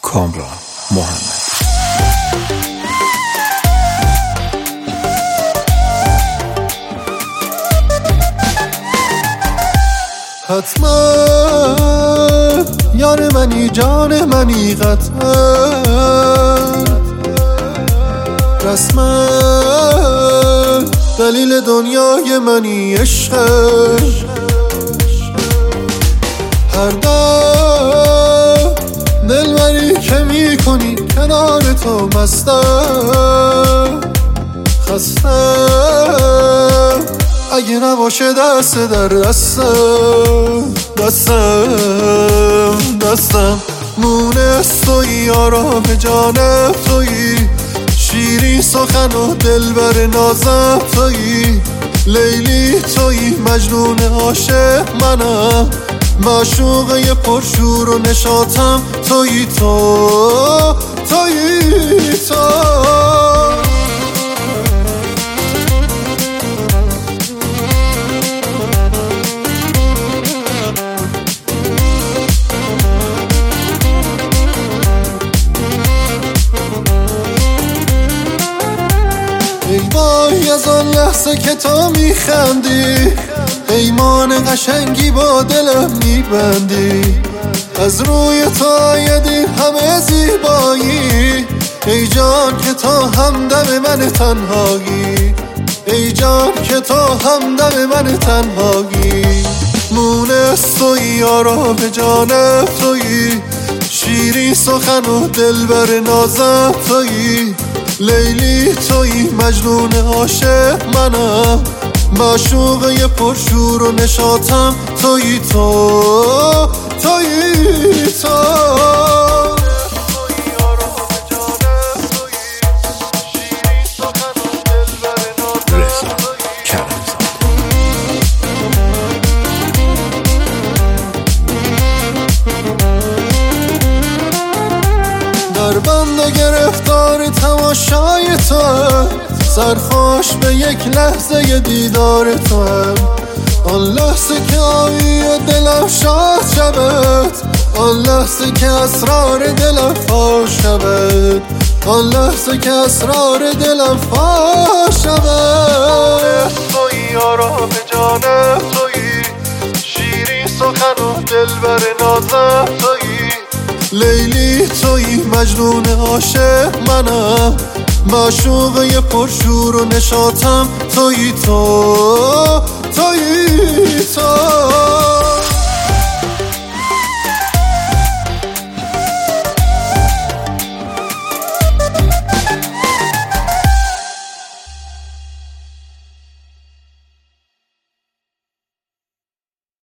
کامران محمدی. حتما یار منی، جان منی، قطعا رسما دلیل دنیای منی، عشقه. هر دم دلبری که میکنی کنار تو مستم، خستم اگه نباشه دست در دستم مونس تویی، آرام جانم تویی، شیرین سخن و دلبر نازم تویی، لیلی تویی، مجنون عاشق منم، معشوقه پرشور و نشاطم تویی، تویی تو. ای وای از آن لحظه که تو میخندی، پیمان قشنگی با دلم میبندی، از روی تو آیدی همه زیبایی، ای جان که تو همدم من تنهایی، ای جان که تو همدم من تنهایی، مونس تویی، آرام جانم تویی، شیرین سخن و دلبر نازم تویی، لیلی تویی، مجنون عاشق منم، معشوقه پرشور و نشاطم تویی، تویی تو. در بند گرفتار تماشای تو هم، سرخوش به یک لحظه دیدار تو هم، آن لحظه که آیی و دلم شاد شود، آن لحظه که اسرار دلم فاش شود، آن لحظه که اسرار دلم فاش شود. تویی، آرام جانم تویی، شیرین سخن و دلبر نازم تویی، لیلی تویی، مجنون عاشق منم، معشوقه پرشور و نشاطم تویی، تویی تو.